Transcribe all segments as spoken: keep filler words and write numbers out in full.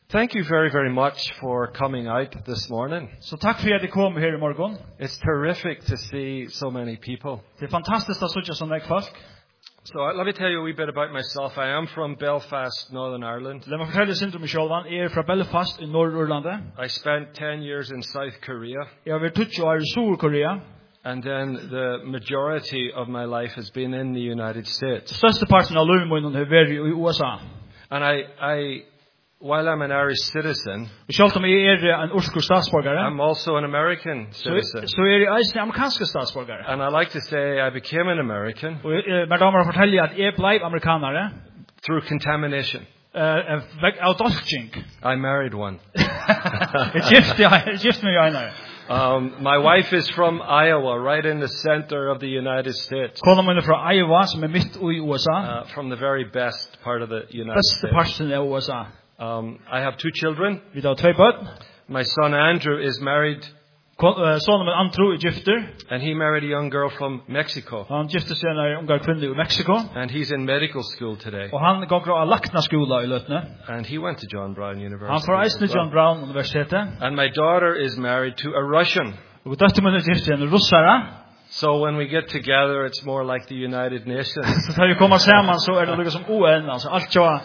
Thank you very, very much for coming out this morning. Så tack för att du kom här i morgon. It's terrific to see so many people. Det är fantastiskt att se så många folk. So uh, let me tell you a wee bit about myself. I am from Belfast, Northern Ireland. Låt mig fortælla sin om mig själv. Jag är från Belfast i Nordirland. I spent ten years in South Korea. Jag har varit tjugo år i Sydkorea. And then the majority of my life has been in the United States. Största parten av livet mitt har varit i U S A. And I, I, while I'm an Irish citizen, Själv om jag är en irsk statsborgare, I'm also an American citizen. Så är jag en amerikansk statsborgare. And I like to say I became an American Men damer fortäljer att jag blev amerikanare through contamination. Eh, av dolching. I married one. Jag gifte jag gifte mig en. Um, my wife is from Iowa, right in the center of the United States. Konan min är från Iowa, som är mitt i U S A. Uh, from the very best part of the United Bästa States. parten av U S A. Um, I have two children. Vi har två barn. My son Andrew is married, Sonen min Andrew är gifter. and he married a young girl from Mexico. Han gifte sig med en ung kvinna i Mexiko. And he's in medical school today. Och han går på läkarskola i Lötne. And he went to John Brown University. Han får as eisne well. John Brown Universitetet. And my daughter is married to a Russian. Och döttern min är gift med en russare. So when we get together, it's more like the United Nations. Så när vi kommer samman så är det liksom O N, alltså allt så.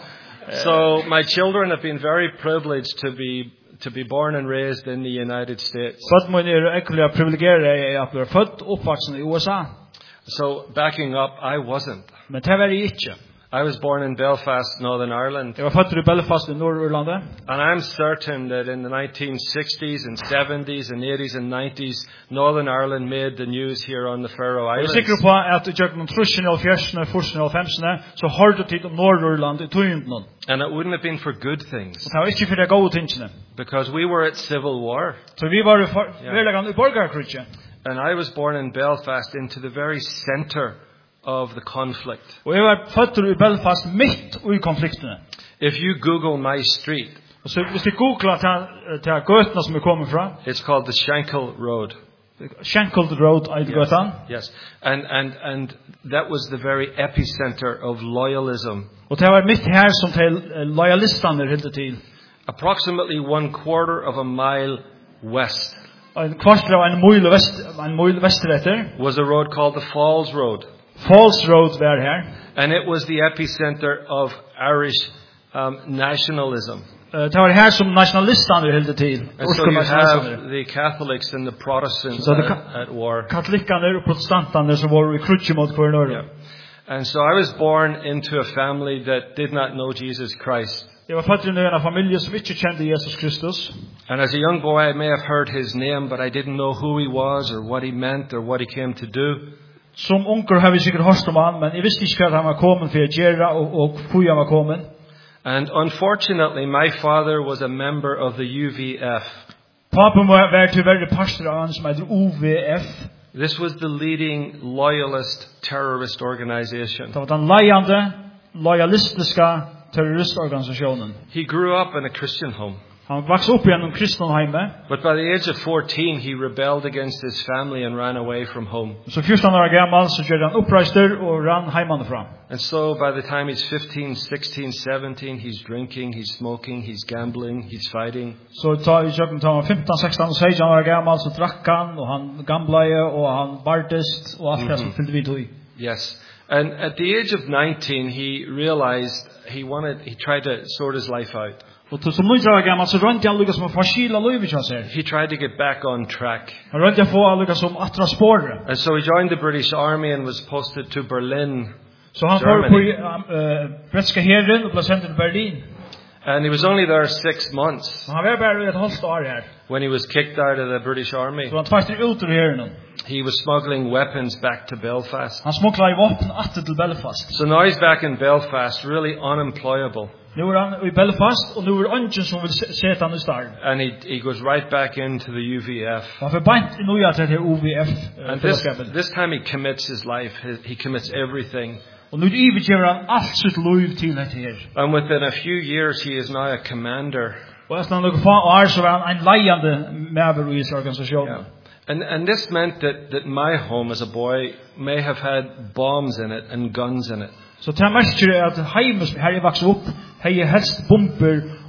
So my children have been very privileged to be to be born and raised in the United States. Född min är äckliga privilegierade att bli född och uppvuxen i U S A. So backing up, I wasn't. Men det var jag inte. I was born in Belfast, Northern Ireland. Jag var född i Belfast i Nordirland. And I'm certain that in the nineteen sixties and seventies and eighties and nineties, Northern Ireland made the news here on the Faroe Jag är Islands. säker på att jag genom trushen och fjärsen och forsen och femsen så hörde tid om Nordirland i tjugonde. And it wouldn't have been for good things. Och det var inte för det goda tingene. Because we were at civil war. Så vi var verkligen i borgarkriget. And I was born in Belfast into the very center of the conflict. Och jag var född i Belfast mitt i konflikten. If you Google my street, Och så hvis du googlar till till gatorna som jag kommer från. it's called the Shankill Road. Shankill Road i gatan. Yes. And and and that was the very epicenter of loyalism. Och det var mitt här som till lojalisterna hela tiden. Approximately one quarter of a mile west En kvart av en mil väst en mil västerut was a road called the Falls Road. Falls Road var här. And it was the epicenter of Irish um, nationalism. Det var här som nationalisterna hela tiden. And so you have the Catholics and the Protestants So the at, ca- at war. Katolikerna och protestanterna som var i krutch mot kvarnor. Yeah. And so I was born into a family that did not know Jesus Christ. Jag var född i en familj som inte kände Jesus Kristus. And as a young boy I may have heard his name, but I didn't know who he was or what he meant or what he came to do. Som onkel har vi sikkert hørt om han, men jeg visste ikke hva han var kommet for å gjøre, og, og hvor han var kommet. And unfortunately, my father was a member of the U V F. Papen var vært til verre pastor av han som heter U V F. This was the leading loyalist terrorist organization. Det var den leiende, lojalistiske terroristorganisasjonen. He grew up in a Christian home. Han vokste opp gjennom kristenheimet. But by the age of fourteen, he rebelled against his family and ran away from home. Så fjorton år gammal så gjorde han uppreister og rann heimanifra. And so by the time he's fifteen, sixteen, seventeen, he's drinking, he's smoking, he's gambling, he's fighting. Så ta i kjøkken ta han femton, sexton, sexton år gammal så drakk han, og han gamblaje, og han bartest, og alt det som fyllde vi tog i. Yes. And at the age of nineteen, he realized he wanted, he tried to sort his life out. Og til som nitton år gammal så rønte han lykkes med forskila løyve kjøs her. He tried to get back on track. Han rønte han få lykkes som atra spåret. And so he joined the British Army and was posted to Berlin. Så han får på uh, brittiska herren og ble sendt til Berlin. And he was only there six months Han var bare et halvt år her. when he was kicked out of the British Army. Så han tvastet ut ur herren. He was smuggling weapons back to Belfast. Han smukla i vapen atter til Belfast. So now he's back in Belfast, really unemployable. Nu er han i Belfast, og nu er ungen som vil sette han i start. And he he goes right back into the U V F. Han får beint i noe til det U V F. And this, this time he commits his life. He, he commits everything. Og nu ivergjør han alt sitt liv til dette her. And within a few years he is now a commander. Og etter noen få år så var han en leiende medlemmer i organisasjonen. Yeah. And and this meant that that my home as a boy may have had bombs in it and guns in it. Så det merker at heimes her jeg vokste opp, hei helst bomber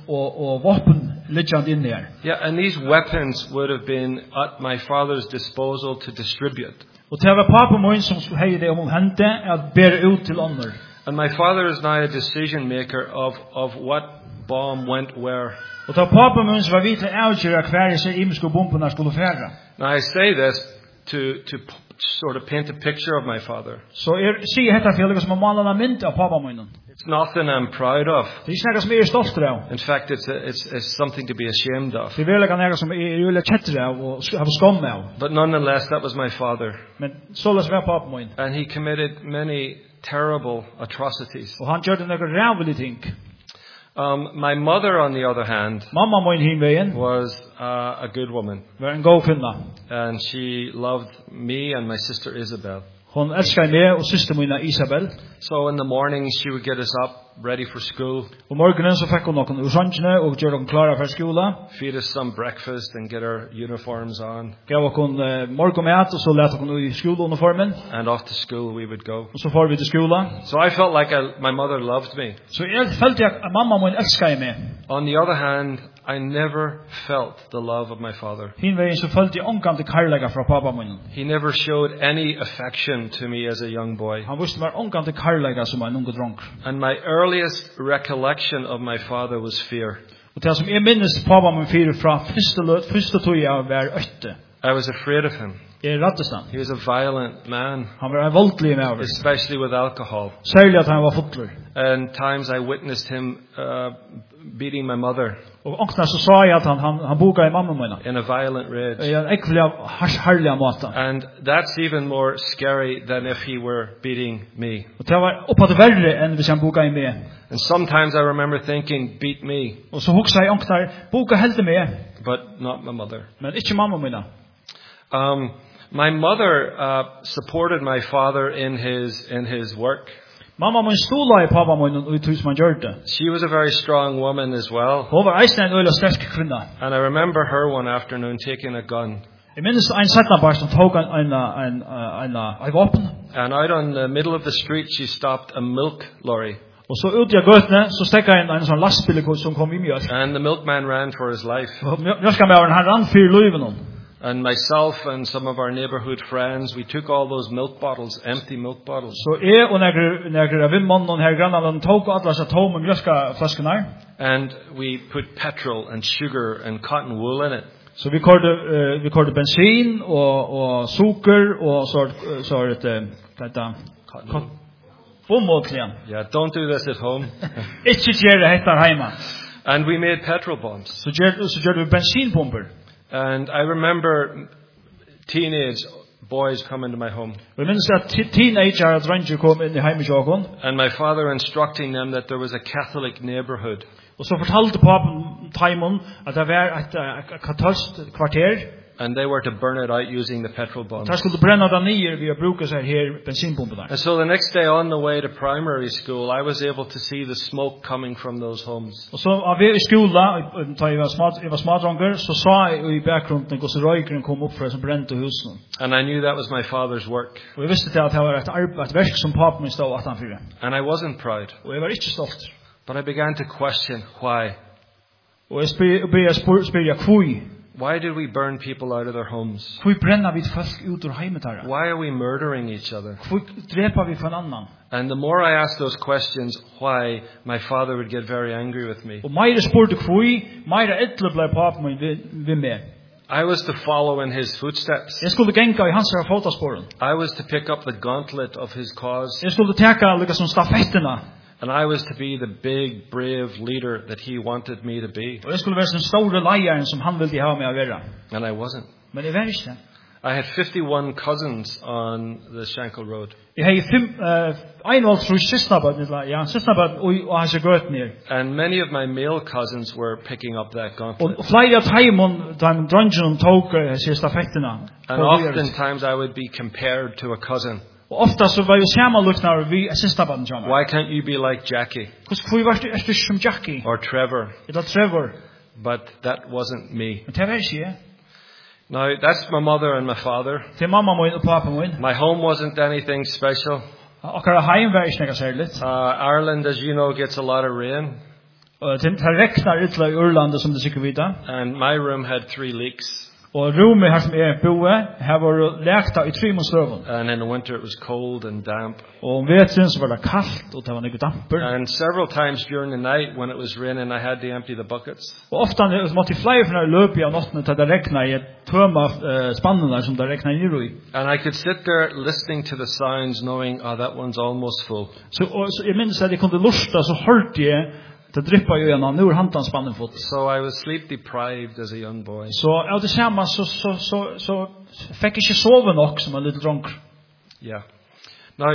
och och vapen liggande in där. Yeah, and these weapons would have been at my father's disposal to distribute. Och det var pappa min som hade det om hände att bära ut till andra. And my father is now a decision maker of, of what bomb went where. Och det var pappa min som var vid att avgöra kvar i sig imsko bomberna skulle färra. Now I say this to, to p- sort of paint a picture of my father. Så är se detta för som målar en bild av pappa min. It's nothing I'm proud of. Det är något som är stolt av. In fact, it's, a, it's, it's something to be ashamed of. Det är väl något som är ju lätt kättra och har skam av. But nonetheless, that was my father. Men så läs var pappa min. And he committed many terrible atrocities. Och han gjorde några rävliga ting. Um, my mother, on the other hand, Mamma min himvägen was uh, a good woman. var en god kvinna. And she loved me and my sister Isabel. Hon älskar mig och syster min Isabel. So in the morning, she would get us up, ready for school. Och morgonen så fick hon någon orange och gjorde dem klara för skolan. Feed us some breakfast and get our uniforms on. Gav hon uh, morgonmat och så lät hon i skoluniformen. And off to school we would go. Och så får vi till skolan. So I felt like I, my mother loved me. Så jag fällde jag att mamma min älskar mig. On the other hand, I never felt the love of my father. Hinvägen så följde jag omkant till kärleka från pappa min. He never showed any affection to me as a young boy. Han visste mig omkant till kärleka som en ung dronk. And my earliest recollection of my father was fear. Och det som jag minns pappa min fyra från första första tog jag var ötte. I was afraid of him. Jag räddades han. He was a violent man, Han var en våldlig man. especially with alcohol. Särskilt att han var fotler. And times I witnessed him uh, beating my mother Och också så sa jag att han han han bokade mamma mina. in a violent rage. Jag äckliga harliga mata. And that's even more scary than if he were beating me. Och det var uppåt värre än hvis han bokade mig. And sometimes I remember thinking, beat me, Och så huxade jag också boka helt med, but not my mother. men inte mamma mina. Um, my mother uh, supported my father in his in his work. Mamma min stola i pappa min och hus man gjorde. She was a very strong woman as well. Hon var eisen en öle stark kvinna. And I remember her one afternoon taking a gun. Jag minns en sätta bara som tog en en en en en vapen. And out on the middle of the street, she stopped a milk lorry. Och så ut i gatan så stäckte en en sån lastbil som kom i mjölk. And the milkman ran for his life. Och mjölkmannen han rann för livet. And myself and some of our neighborhood friends, we took all those milk bottles, empty milk bottles. Så är och när när av mannen här grannarna tog alla så tom mjölkflaskorna. And we put petrol and sugar and cotton wool in it. Så vi körde uh, vi körde bensin och och socker och så så är det detta Cotton. bomullslen. Yeah, don't do this at home. Inte gör det här hemma. And we made petrol bombs. Så gör så gör vi bensinpumper. And I remember teenage boys come into my home. Vi minns att teenager att range kom in i hemmet. And my father instructing them that there was a Catholic neighborhood. Och så fortalte pappan Timon att det var ett katolskt kvarter. And they were to burn it out using the petrol bombs. Där skulle bränna den ner via bruka så här bensinpumparna. And so the next day on the way to primary school, I was able to see the smoke coming from those homes. Och så av i skolan då jag var smart jag var smartdrunker så sa jag i bakgrunden hur så röken kom upp från brända husen. And I knew that was my father's work. Och jag visste att det var ett arbete ett verk som pappan min stod att han fyra. And I wasn't proud. Och jag var inte stolt. But I began to question why. Och jag spyr spyr spyr jag kvui. Why did we burn people out of their homes? Kvui bränna vid folk ut ur hemmet här. Why are we murdering each other? Kvui drepa vi för en annan. And the more I asked those questions, why, my father would get very angry with me. Och mer spurte kvui, mer ettla blev pappan min vid med. I was to follow in his footsteps. Jag skulle gänga i hans fotspåren. I was to pick up the gauntlet of his cause. Jag skulle ta lika som stafetterna. And I was to be the big, brave leader that he wanted me to be. Och jag skulle vara den stora ledaren som han ville ha mig att vara. And I wasn't. Men det var inte. I had fifty-one cousins on the Shankill Road. Jag hade fem en och tre systerbarn, ja, systerbarn och och hans gött ner. And many of my male cousins were picking up that gauntlet. Och flera timon de drungeon tog sig stafetterna. And oftentimes I would be compared to a cousin. Och ofta så var ju samma luknar vi systerbarn jamma. Why can't you be like Jackie? Kus kvui var du är som Jackie. Or Trevor? Eller Trevor. But that wasn't me. Men det var inte. Now, that's my mother and my father. Till mamma min och pappa min. My home wasn't anything special. Och kara hem var inte något särskilt. Uh, Ireland, as you know, gets a lot of rain. Och det räknar utla i Irland som det sikkert vita. And my room had three leaks. Og rummet her som er boe, her var lekta i tre måneder. And in the winter it was cold and damp. Og om vetren så var det kallt, og det var noe damper. And several times during the night when it was raining, I had to empty the buckets. Og ofta måtte jeg flere fra løpet av natten til det regnet i et tøm av uh, spannene som det regnet i i. And I could sit there listening to the sounds knowing, oh, that one's almost full. Så, og, så jeg minns at jeg kunne lusta, så hørte jeg det drippa jo gjennom, nu er hantan spannen fot. So I was sleep deprived as a young boy. Så av det samme så, så, så, så fikk jeg ikke sove nok som en liten dronk. Yeah. Now,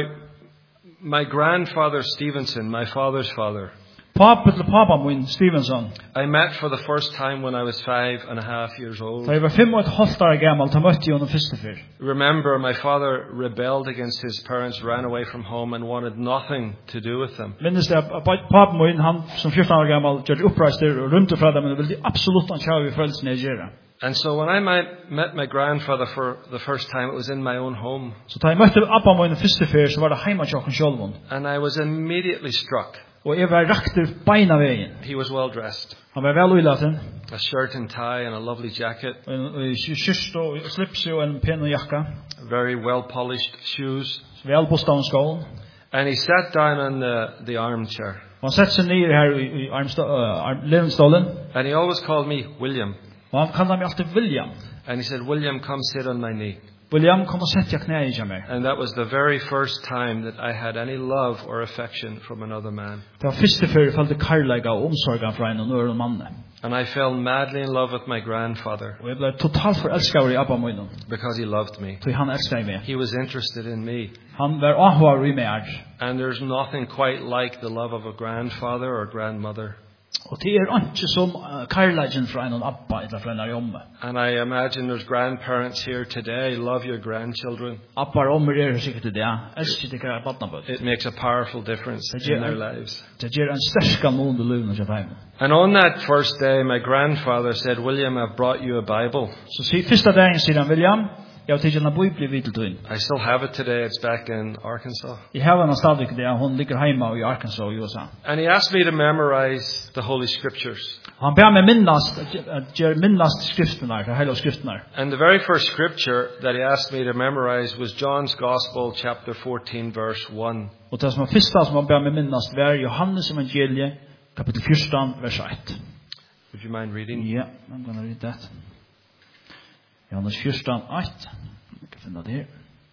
my grandfather Stevenson, my father's father, Pappa til pappa min, Stevenson. I met for the first time when I was five and a half years old. Da jeg var fem og et halvt år gammel, da møtte jeg honom første fyr. Remember, my father rebelled against his parents, ran away from home and wanted nothing to do with them. Minnes det, pappa min, han som fjorton år gammel, gjør det oppreistet og rundt fra dem, men det ville absolutt han kjave i følelsen jeg gjør. And so when I met, met my grandfather for the first time, it was in my own home. Så da jeg møtte pappa min første fyr, så var det heima tjokken sjølvun. And I was immediately struck. Og jeg var rakter beina veien. He was well dressed. Han var vel uilaten. A shirt and tie and a lovely jacket. Og i kyrst og slips og en pen og jakka. Very well polished shoes. Vel bostaden skål. And he sat down on the, the armchair. Og han sett seg nere her i armlevenstolen. And he always called me William. Og han kallet meg alltid William. And he said, William, come sit on my knee. William, kom og sett jeg knæ i meg. And that was the very first time that I had any love or affection from another man. Det var første før jeg følte karlæga og omsorgen fra en og nøren mann. And I fell madly in love with my grandfather. Og jeg ble totalt forelsket i Abba min. Because he loved me. Så han elsket meg. He was interested in me. Han var ahvar i meg. And there's nothing quite like the love of a grandfather or grandmother. Og det er ikke som karlægen fra en og Abba eller fra en av jomme. And I imagine there's grandparents here today. Love your grandchildren. Abba og ommer er sikkert det. Elsker det kjære badnabød. It makes a powerful difference in their lives. Det gjør en sterska mån i livet til dem. And on that first day, my grandfather said, William, I've brought you a Bible. Så første dagen sier han, William, jeg har tidligere en bibel vidt til. I still have it today. It's back in Arkansas. Jeg har en stadig det. Hun ligger hjemme i Arkansas i U S A. And he asked me to memorize the Holy Scriptures. Han ber meg minnast, at gjør minnast skriftene, det hele skriftene. And the very first scripture that he asked me to memorize was John's Gospel, chapter fourteen, verse one. Og det som er første som han ber meg minnast var Johannes evangeliet, kapittel fjorton, vers ett. Would you mind reading? Yeah, I'm going to read that. Johannes fjorton, ett. Vi kan finne det her.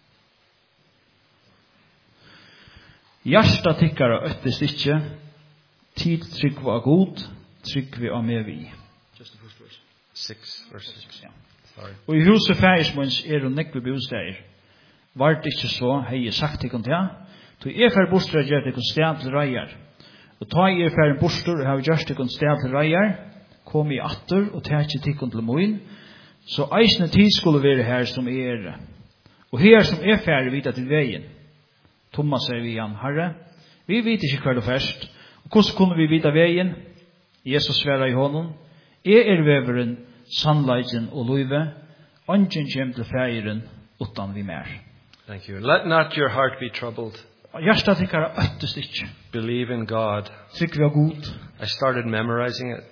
Hjärsta tikkara öttest ikkje, tid trygg var god, trygg vi av med vi. Just the first verse. Six, verse six. Ja. Sorry. Og i huset færismunds er og nekve bosteder. Vart ikkje så, hei jeg sagt til kontia, to er fær bostere gjør til konstant til reier. Og ta er fær en bostere og har gjørst til konstant til reier, kom i atter og ta ikke til til moin, så eisne tid skulle være her som er. Og her som er fær vita til veien. Thomas sier vi han, Herre, vi vet ikke hva det først, og hvordan kunne vi vite veien? Jesus sverre i hånden, jeg er veveren, sannleiken og løyve, ånden kjem til feiren, utan vi mer. Thank you. Let not your heart be troubled. Hjertet tikkara øttest ikke. Believe in God. Trykk vi har god. I started memorizing it.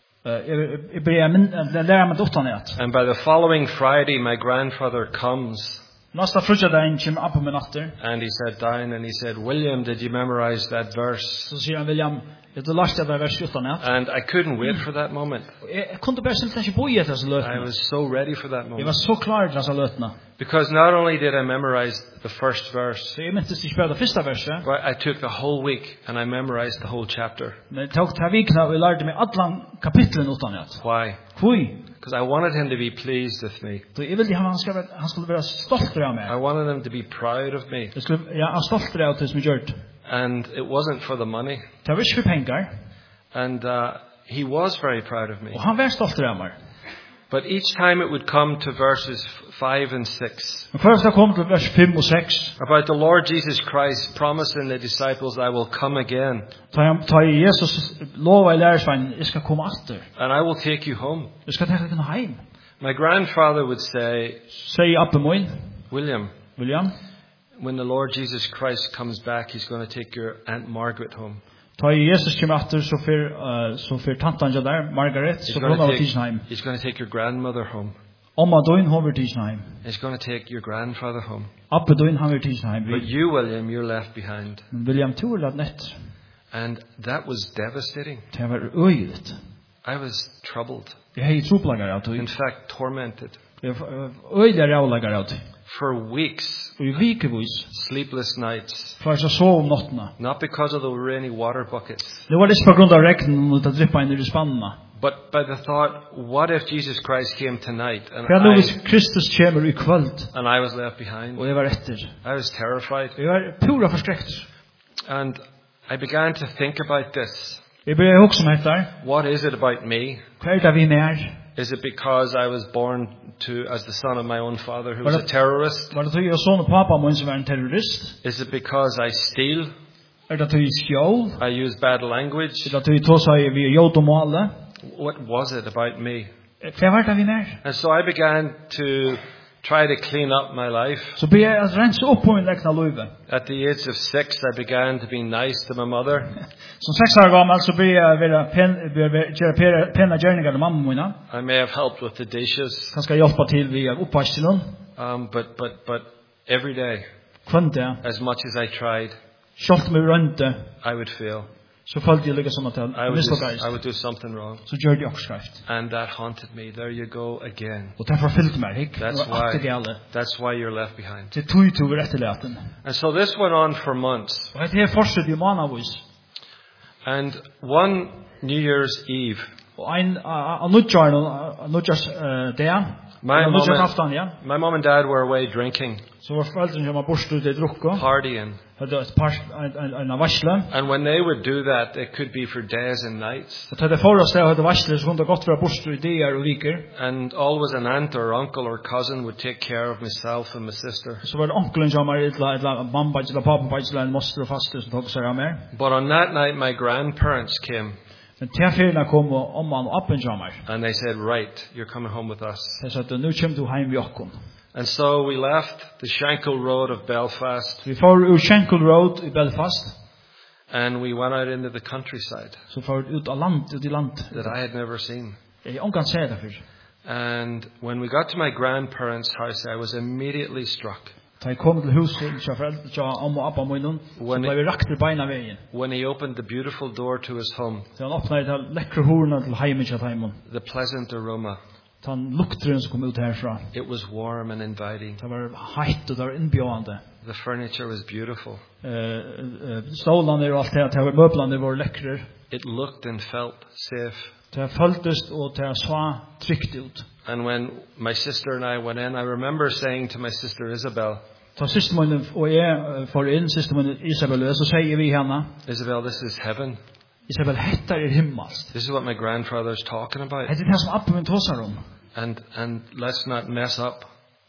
Jeg ber lære meg utan det. And by the following Friday, my grandfather comes. Nästa frutjadagen kommer Abba min atter. And he sat down and he said, William, did you memorize that verse? Så sier han, William, jeg har lært det vers fjorton. And I couldn't wait for that moment. Jeg kunne bare simpelthen ikke bo i etter disse løtene. I was so ready for that Jeg moment. var så klar til disse løtene. Because not only did I memorize the first verse, Så jeg mintes ikke bare det første verset. but I took the whole week and I memorized the whole chapter. Men jeg tok til vikene og jeg lærte meg alle kapitlen utan det. Why? Hvor? Because I wanted him to be pleased with me. Så jeg ville han skulle være, han skulle være stolt av I meg. wanted him to be proud of me. Jeg skulle, ja, han stolt av det som jeg gjort. And it wasn't for the money. Det var ikke for penger. And uh, he was very proud of me. Og han var stolt av meg. But each time it would come to verses five and six, Men først jeg kom til vers fem og seks. about the Lord Jesus Christ promising the disciples, I will come again Ta i Jesus lova i lærersveien, jeg skal komme atter. and I will take you home. Jeg skal tenke deg heim. My grandfather would say, Sier Abba min, William, William, when the Lord Jesus Christ comes back, he's going to take your Aunt Margaret home. Ta Jesus kommer efter så för så för tantan jag där Margaret så hon har Tischheim. He's going to take your grandmother home. Omma doin hover Tischheim. He's going to take your grandfather home. Appa doin hover Tischheim. But you, William, you're left behind. William tog det net. And that was devastating. Det var öjligt. I was troubled. Jag hade troplagar av det. In fact, tormented. Jag öjliga rävlagar av det. For weeks. Och i vikevis. Sleepless nights. För jag sov om nattna. Not because of the rainy water buckets. Det var det på grund av regnen och att drippa in i spanna. But by the thought, what if Jesus Christ came tonight and I, I, Kristus kommer i kväll, and I was left behind? Och jag var efter. I was terrified. Jag var pura förskräckt. And I began to think about this. Jag började också med det. What is it about me? Vad är det vi är? Is it because I was born to as the son of my own father who was a terrorist? Var det att jag son och pappa min som var en terrorist? Is it because I steal? Är det att jag stjål? I use bad language? Är det att jag tosar vi jord och måle? What was it about me? Vad var det vi är? And so I began to try to clean up my life. Så började jag att rensa upp på min egna liv. At the age of six, I began to be nice to my mother. Som sex år gammal så började jag vara pen, göra penna gärningar till mamma mina. I may have helped with the dishes. Kanske hjälpa till vid uppvaskningen. Um, but but but every day, Kvante. as much as I tried, Schalt med rönte. I would fail. Så följde jag lyckas som att I would, do, I would do something wrong. Så gör jag också skrift. And that haunted me. There you go again. Och därför fyllde mig, hick. That's why, that's why you're left behind. Det tog ju till efterläten. And so this went on for months. Och det här fortsatte i månadsvis. And one New Year's Eve, och en av nutjarn, nutjars dag, my mom, aftan, ja. my mom and dad were away drinking, så var föräldrarna som var borta ute drukka, partying. Hade ett par en en varsla. And when they would do that, it could be for days and nights. Och det förra stället hade varsla så kunde gott vara borta i dagar och veckor. And always an aunt or uncle or cousin would take care of myself and my sister. Så var det onkeln som var ett la mamma eller pappa eller en moster och faster som tog sig av mig. But on that night my grandparents came. Men tillfällarna kom och omman och appen jamar. And they said, right, you're coming home with us. De sa att nu kommer du hem vid oss. And so we left the Shankill Road of Belfast. Vi får ur Shankill Road i Belfast. And we went out into the countryside. Så får ut av land, ut i land. That I had never seen. Jag har inte sett det för. And when we got to my grandparents' house, I was immediately struck. Ta kom till huset, så föräldrar, så om och appa munnen, så blev vi rakt till beina vägen. When he opened the beautiful door to his home. Så han öppnade det läckra horna till hemmet till hemmen. The pleasant aroma. Han lukten som kom ut härifrån. It was warm and inviting. Det var hett och det var inbjudande. The furniture was beautiful. Eh, stolarna och allt det, det var möblerna var läckra. It looked and felt safe. Det följdes och det så tryggt ut. And when my sister and I went in, I remember saying to my sister Isabel, ta systermannen och jag för in systermannen Isabel, så säger vi henne, Isabel, this is heaven. Isabel, detta är himmelskt. This is what my grandfather's talking about. Det är det som appen min tosar om. And and let's not mess up.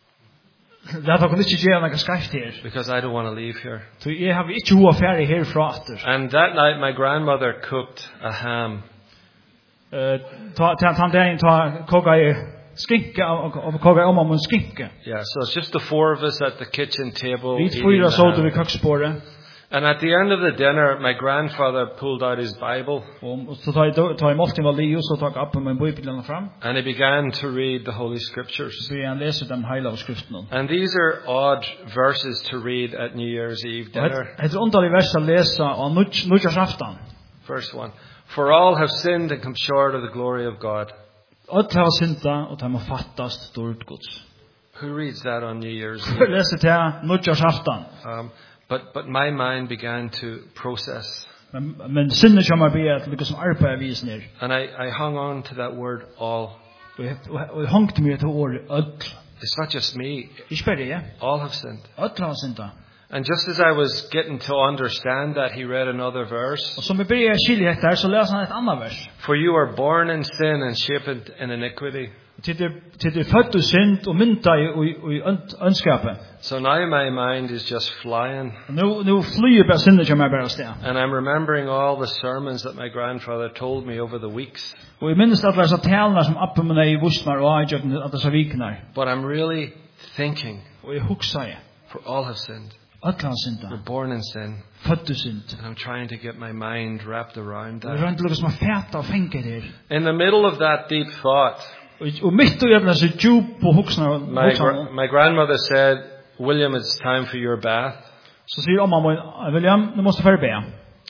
Det har kommit till några skrift här. Because I don't want to leave here. Så jag har inte hur affär här från åter. And that night my grandmother cooked a ham. Eh ta ta ta den ta koka skinka och koka om om skinka. Yeah, so it's just the four of us at the kitchen table. Vi fyra sålde vid köksbordet. And at the end of the dinner, my grandfather pulled out his Bible. Och så tar ta emot var Leo så tar upp med bibeln fram. And he began to read the Holy Scriptures. Så han läser den heliga skriften. And these are odd verses to read at New Year's Eve dinner. Det är underliga verser att läsa och nyårsafton. First one. For all have sinned and come short of the glory of God. Alla har syndat och de har fattats stort Guds. Who reads that on New Year's Eve? Läser det nyårsafton. Um, but but my mind began to process. Men men sinne kommer be att liksom arbeta vis ner. And I I hung on to that word all. Och jag hungte mig till ord öll. It's not just me. Ich später, ja. All have sinned. Alla har syndat. And just as I was getting to understand that, he read another verse. Och som vi börjar skilja det här så läser han ett annat vers. For you are born in sin and shaped in iniquity. Till det född och synd och mynta i önskapen. So now my mind is just flying. Nu nu flyr bara synden som är bara stä. And I'm remembering all the sermons that my grandfather told me over the weeks. Och jag minns alla så talna som appen med i vuxnar och jag att det så viknar. But I'm really thinking. Och jag huxar. For all have sinned. Alla synda. We're born in sin. Föddu synd. And I'm trying to get my mind wrapped around Det that. är inte något som är fäta och fänga det. In the middle of that deep thought, Och mitt i öppna så djup på huxarna. my, gra- my grandmother said, William, it's time for your bath. Så säger mamma, William, du måste förbe.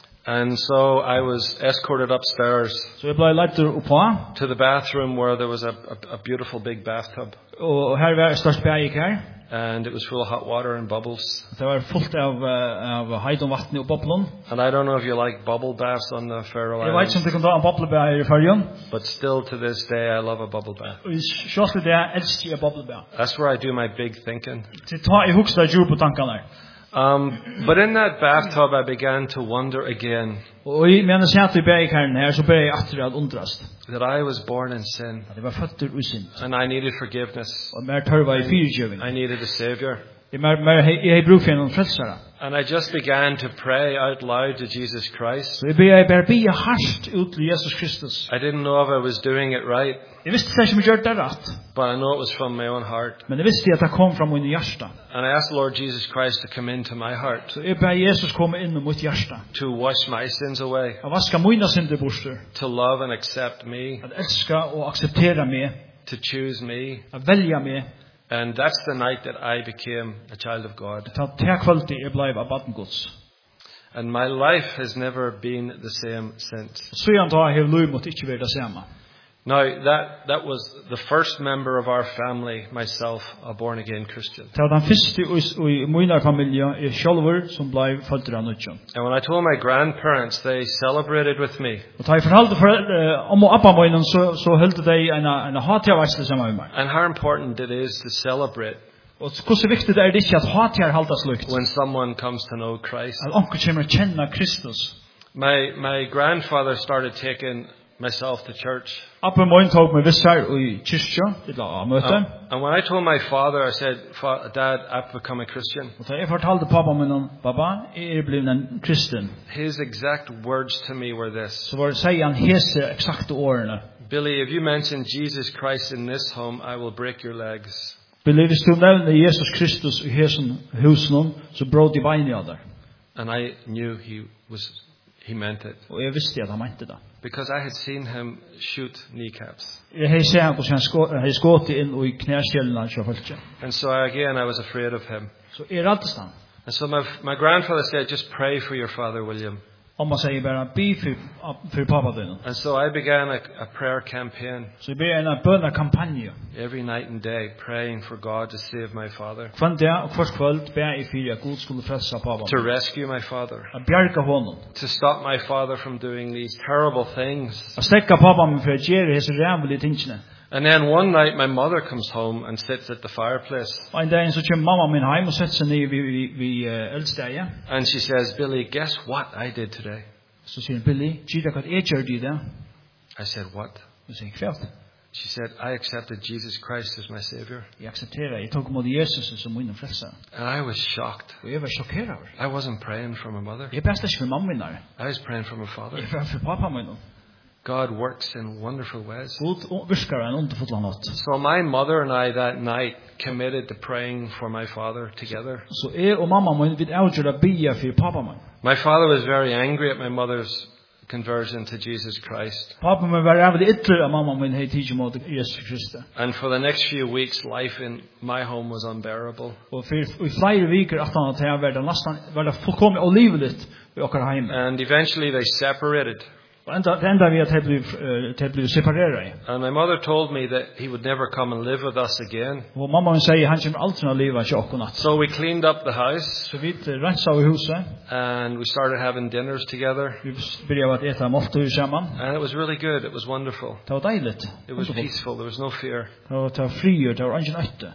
And so I was escorted upstairs Så jag blev lite uppå. to the bathroom where there was a, a, a beautiful big bathtub. Och här var störst bäik här. And it was full of hot water and bubbles. Det var fullt av av heiton vatten och bubblon. And I don't know if you like bubble baths on the Faroe Jag vet Islands, inte om det kan ta en bubblebär i färjan. but still to this day I love a bubble bath. Och självklart det älskar jag bubblebär. That's where I do my big thinking. Till ta i huxar djup på tankarna. Um, but in that bathtub I began to wonder again Och i medan jag satt i bäik här så började jag åter att undrast. that I was born in sin Det var fötter i synd. and I needed forgiveness. Och mer törva i fyrtjövning. I needed a savior. I mer mer i bruk för en frälsare. And I just began to pray out loud to Jesus Christ. Så jag började bara be harst ut till Jesus Kristus. I didn't know if I was doing it right, Jag visste inte om jag gjorde det rätt. but I know it was from my own heart. Men jag visste att det kom från min hjärta. And I asked Lord Jesus Christ to come into my heart, Så jag bad Jesus komma in i mitt hjärta. to wash my sins away, Att vaska mina synder bort. to love and accept me, Att älska och acceptera mig. to choose me. Att välja mig. And that's the night that I became a child of God. Att ta kvalitet jag blev av baden Guds. And my life has never been the same since. Så jag antar jag har liv mot inte vara detsamma. Now, that, that was the first member of our family, myself, a born-again Christian. Det var den första i min familj är själver som blev född av nödjan. And when I told my grandparents, they celebrated with me. Och ta i förhållande för om och appa mig så så höll det en en hatjaväxel som med mig. And how important it is to celebrate Och hur så viktigt är det att hatjar hållas lukt. when someone comes to know Christ. Att onkel kommer känna Kristus. My, my grandfather started taking myself to church. Appa mig tog mig vissar i kyrkan, det la möte. Um, and when I told my father, I said, Dad, I've become a Christian. Och jag fortalde pappa min pappa är blivit en kristen. His exact words to me were this. Så var säger han hese exakta orden. Billy, if you mention Jesus Christ in this home, I will break your legs. Believe du nämner Jesus Kristus i hesen husen så bröt i beinen av där. And I knew he was, he meant it. Och jag visste att han mente det. Because I had seen him shoot kneecaps. Jag har sett hur han skått in i knäskällarna så folk. And so again, I was afraid of him. Så är det alltid stan. And so my, my grandfather said, just pray for your father, William. Om man säger bara be för för pappa din. And so I began a, a prayer campaign Så det blir en bönekampanj. every night and day, praying for God to save my father, Från det och först kväll ber i fyra Gud skulle frälsa pappa. to rescue my father, Att bjärka honom. to stop my father from doing these terrible things. Att stäcka pappa med för att göra dessa rämliga tingene. And then one night my mother comes home and sits at the fireplace. Och en dag så kommer mamma min hem och sätter sig ner vid vid vid eldstegen. And she says, Billy, guess what I did today? Så säger Billy, "Gita kat är gjorde det." I said, what? Och säger kvärt. She said, I accepted Jesus Christ as my Savior. Jag accepterar, jag tog emot Jesus som min frälsare. And I was shocked. Och jag var chockerad. I wasn't praying from a mother. Jag bäst för mamma min där. I was praying from a father. Jag var för pappa min. God works in wonderful ways. Gud viskar en underfull något. So my mother and I that night committed to praying for my father together. Så är och mamma min vid avgjorde bia för pappa min. My father was very angry at my mother's conversion to Jesus Christ. Pappa min var även yttre av mamma min hej tid mot Jesus Kristus. And for the next few weeks, life in my home was unbearable. Och för i flera veckor att han att var det nästan var det fullkomligt olivligt i våra hem. And eventually they separated. Och ända ända vi att det blev det blev separerade. And my mother told me that he would never come and live with us again. Och mamma hon säger han kommer aldrig att leva i och natt. So we cleaned up the house. Så vi rensade huset. And we started having dinners together. Vi började att äta måltider samman. And it was really good. It was wonderful. Det var dejligt. It was peaceful. There was no fear. Det var det var frier, det var ingen ötte.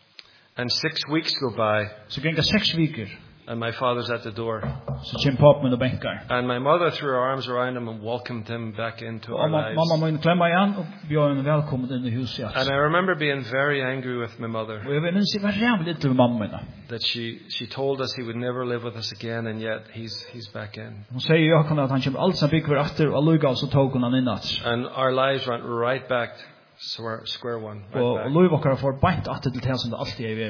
And six weeks go by. Så gänga sex veckor. And my father's at the door. Så kom pappa med och bänkar. And my mother threw her arms around him and welcomed him back into our lives. Mamma min klämma igen och bjöd honom välkommen in i huset. And I remember being very angry with my mother. Och jag vet inte vad jag vill till mamma min. That she she told us he would never live with us again, and yet he's he's back in. Hon säger jag kan att han kommer alls att bygga efter och lugga så tog hon han in att. And our lives went right back square, square one. Right Och back. lugga och får bänt att det till som det alltid är.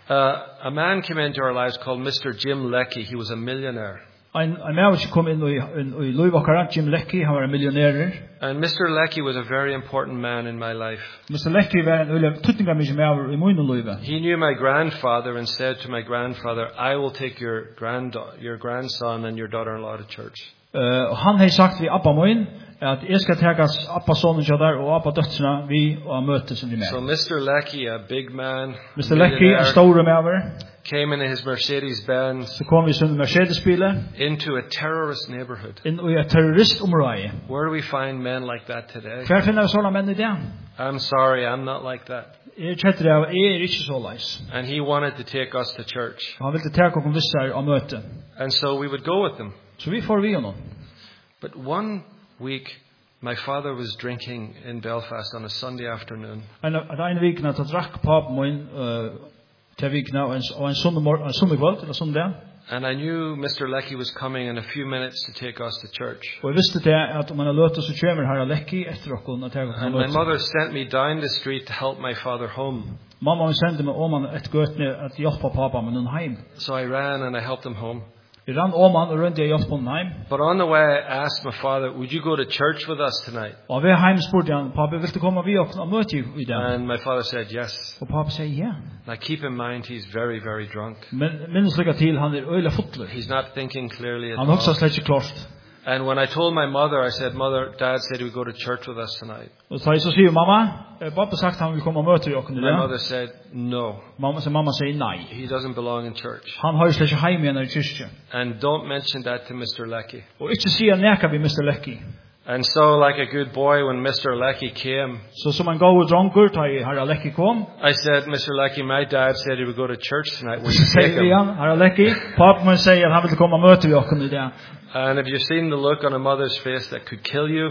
Uh, a man came into our lives called Mister Jim Leckie. He was a millionaire. En en maður kom inn i i Louis Okkara, Jim Leckie, han var en millionær. And Mister Leckie was a very important man in my life. Mister Leckie var en øyla tutninga mykje maður i munum Louis. He knew my grandfather and said to my grandfather, I will take your grand your grandson and your daughter-in-law to church. Uh, og han hei sagt vi Abba min at jeg skal takas Abba sonen kjadar og Abba døtsina vi og møte som vi med. So Mister Leckie, a big man, Mister Leckie, en store maver, came in his Mercedes-Benz så kom vi som Mercedes-biler into a terrorist neighborhood. inn i et terroristområde. Where do we find men like that today? Hver finner vi sånne menn i det? I'm sorry, I'm not like that. Jeg kjetter av, jeg er ikke så leis. And he wanted to take us to church. Han ville takke om vissar og møte. And so we would go with them. Så vi får vi honom. But one week, my father was drinking in Belfast on a Sunday afternoon. En en vikna at drakk pappa min eh til vikna og en og en sundag morgen, en sundag kveld eller sundag. And I knew Mister Leckie was coming in a few minutes to take us to church. Og jeg visste det at om han har løtt så kommer her Leckie etter oss og tar oss. And my mother sent me down the street to help my father home. Mamma min sendte meg om han et gøtne at hjelpa pappa med noen heim. So I ran and I helped him home. Vi rann om han og rundt i hjelpa honom heim. But on the way I asked my father, would you go to church with us tonight? Og ved heim spurte han, pappa, vil du komme vi og møte i dag? And my father said yes. Og pappa sier ja. Now keep in mind he's very, very drunk. Men minnes lykke til, han er øyla fotler. He's not thinking clearly at Han all. hoksa slett ikke klart. And when I told my mother, I said, Mother, Dad said he would go to church with us tonight. Og så så sier mamma, pappa sagt han vil komme og møte i oss i My dag. mother said, no, Mamma, så mamma sier nei. he doesn't belong in church. Han har slett ikke heim igjen i kyrkje. And don't mention that to Mister Leckie. Og ikke sier neka vi Mister Leckie. And so, like a good boy, when Mister Leckie came, Så som en god dronker, ta i herra Leckie kom, I said, Mister Leckie, my dad said he would go to church tonight. Will you så take sier vi him? han, herra Leckie, pappa må sier at han vil komme og møte i oss i dag. And have you seen the look on a mother's face that could kill you?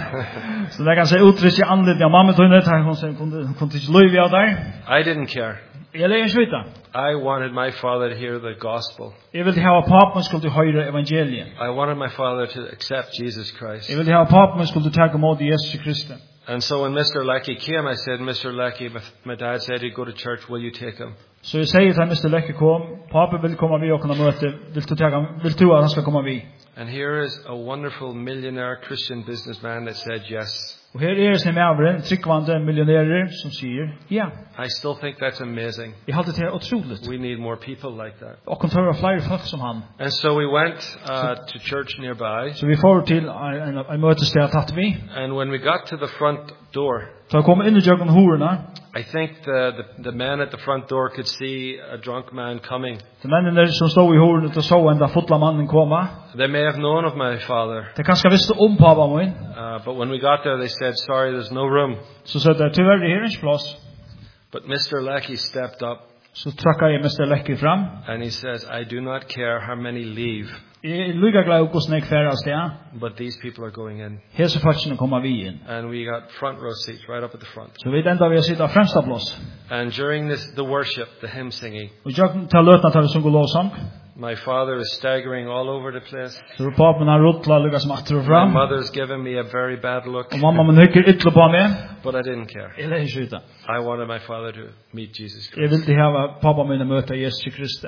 Så det kan se utrykk i anledning av mamma tog nødt, hun kunne ikke løy vi av der. I didn't care. Jeg leier ikke vite. I wanted my father to hear the gospel. Jeg ville ha pappa skulle høre evangeliet. I wanted my father to accept Jesus Christ. Jeg ville ha pappa skulle ta imot Jesus Kristus. And so when Mister Leckie came, I said, Mister Leckie, my dad said he'd go to church. Will you take him? Så jeg sier til Mister Leckie kom, pappa vil komme vi og kunne møte, vil du, ta, vil du at han skal komme vi? And here is a wonderful millionaire Christian businessman that said yes. Og her er det med tryggvande millionærer som sier, ja. I still think that's amazing. Jeg halte det utroligt. We need more people like that. Og kan tørre flere folk som han. And so we went uh, to church nearby. Så vi får til en, en møtested tatt vi. And when we got to the front door, Så jeg kom inn i jøkken horene. I think the, the, the man at the front door could see a drunk man coming. De mennene som stod i horene til så en da fotla mannen komme. They may have known of my father. De kanskje visste om pappa min. Uh, but when we got there, they said, sorry, there's no room. Så sa det, tyvärr det här är inte plats. But Mister Leckie stepped up. Så trackar jag Mister Leckie fram. And he says, I do not care how many leave. Jag är lika glad att hos nek färras det. But these people are going in. Hese fatsen kommer vi in. And we got front row seats right up at the front. Så vi enda vi sitter främsta plats. And during this, the worship, the hymn singing, Och jag tar lötna tar vi som går lovsång. my father is staggering all over the place. Så pappan har ruttlat lyckas som att My fram. mother's given me a very bad look. Och mamma man hycker ytterligare på mig. But I didn't care. Eller inte utan. I wanted my father to meet Jesus Jag Christ. vill ha pappa min möta Jesus Kristus.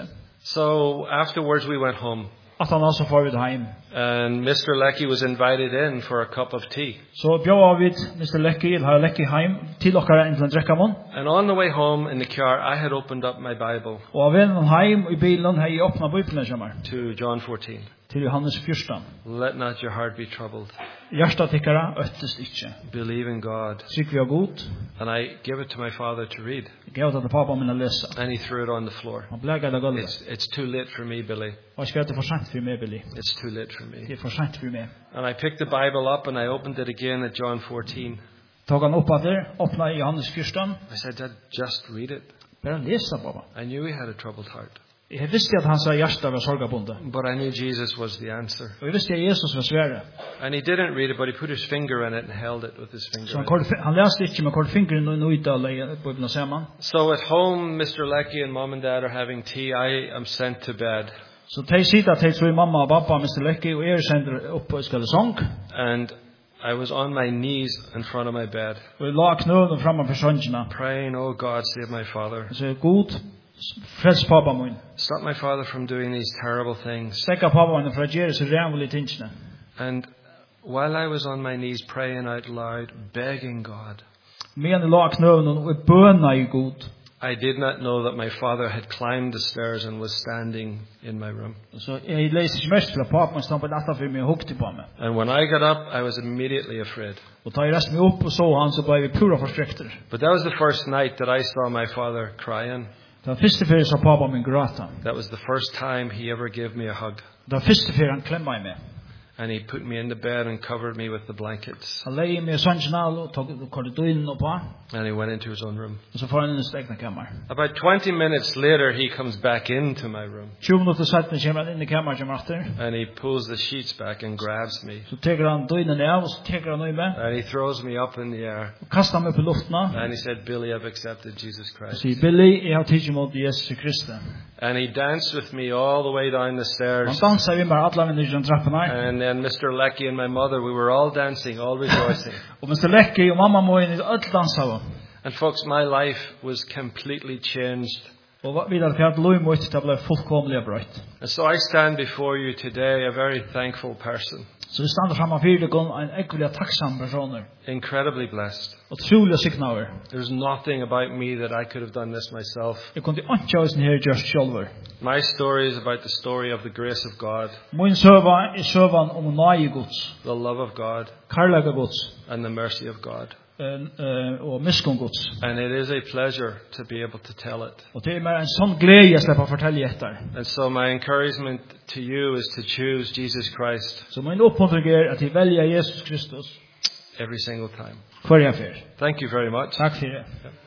So afterwards we went home. Att han alltså får vid hem. And Mister Leckie was invited in for a cup of tea. Så bjöd vi Mister Leckie, har Leckie hem till oss en till en dräcka mon. And on the way home in the car, I had opened up my Bible Och av vännen hem i bilen har jag öppnat Bibeln kommer. to John fourteen. Till Johannes fjorton. Let not your heart be troubled. Hjärsta tickara öttest inte. Believe in God. Tryck vi har god. And I gave it to my father to read. Jag gav det till pappa min att läsa. And he threw it on the floor. Han blägade det golvet. It's, it's too late for me, Billy. Och jag skrev att det är för sent för mig, Billy. It's too late for Det me. är för sent för mig. And I picked the Bible up and I opened it again at John fourteen. Tog han upp att det, öppna i Johannes fjorton. I said, Dad, just read it. Bara läsa, pappa. I knew he had a troubled heart. Jag visste att han sa hjärsta var sorgabonde. But I knew Jesus was the answer. Och jag visste att Jesus var svärre. And he didn't read it, but he put his finger in it and held it with his Så finger han, in kort, it. han läste inte med kort fingren och nöjda och lägga Bibeln samman. So at home, Mister Leckie and Mom and Dad are having tea. I am sent to bed. Så de sitter till så mamma och pappa, Mister Leckie, och er sänder upp och ska sång. And I was on my knees in front of my bed, Och jag la knöden framför sångerna. praying, oh God, save my father. Så god, Frels pappa min. Stop my father from doing these terrible things. Stekka pappa min fra gjøre så rævlig tingene. And while I was on my knees praying out loud, begging God, Men I la knøven og bøna I god. I did not know that my father had climbed the stairs and was standing in my room. Så jeg leser ikke mest til at pappa min stod på natta for meg og hukte på meg. And when I got up, I was immediately afraid. Og da jeg reiste meg opp og så han, så ble vi pura forstrekter. But that was the first night that I saw my father crying. Det var første fyrir så pappa min gråta. That was the first time he ever gave me a hug. Det var første fyrir han klemma I meg. And he put me into bed and covered me with the blankets. Han leie meg I sannsjonal og tog korridoren opp på. And he went into his own room. Og så får han inn I stegna kammar. About twenty minutes later, he comes back into my room. tjue minutter settene kommer han inn I kammar som after. And he pulls the sheets back and grabs me. Så teker han døgnen av, og så teker han med. And he throws me up in the air. Og kastar meg på luftna. And he said, Billy, I've accepted Jesus Og Christ. sier, Billy, jeg har tidsi mot Jesus Kristi. And he danced with me all the way down the stairs. Han dansar vi med alla minner I trappene. And then Mister Lecky and my mother, we were all dancing, all rejoicing. Og mister Lecky og mamma må inn I alt dansa. And folks, my life was completely changed. Og vidare til at loj mot det ble fullkomlig brøtt. And so I stand before you today a very thankful person. Så vi stander fram av fyrir gon en ekvelig takksam personer. Incredibly blessed. Og trolig signaver. There's nothing about me that I could have done this myself. Jeg kunne ikke ha her just sjálfur. My story is about the story of the grace of God, Min søva er søvan om nøye Guds, the love of God, karlaga Guds, and the mercy of God. uh, og miskun Guds. And it is a pleasure to be able to tell it. Og det er mer en sånn glede jeg slipper å fortelle etter. And so my encouragement to you is to choose Jesus Christ Så min oppmuntring er at jeg velger Jesus Kristus every single time. hver jeg fer. Thank you very much. Takk for det.